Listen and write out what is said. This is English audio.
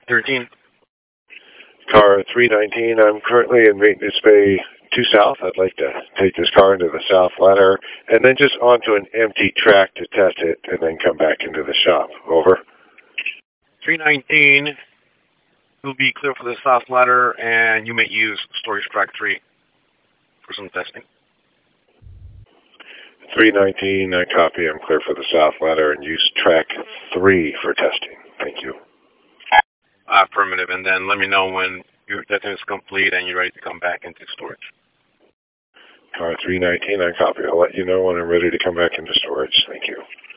13. Car 319, I'm currently in maintenance bay 2 South. I'd like to take this car into the south ladder and then just onto an empty track to test it and then come back into the shop. Over. 319 will be clear for the south ladder, and you may use storage track 3 for some testing. 319, I copy. I'm clear for the south ladder and use track 3 for testing. Thank you. Affirmative, and then let me know when your testing is complete and you're ready to come back into storage. Car 319, I copy. I'll let you know when I'm ready to come back into storage. Thank you.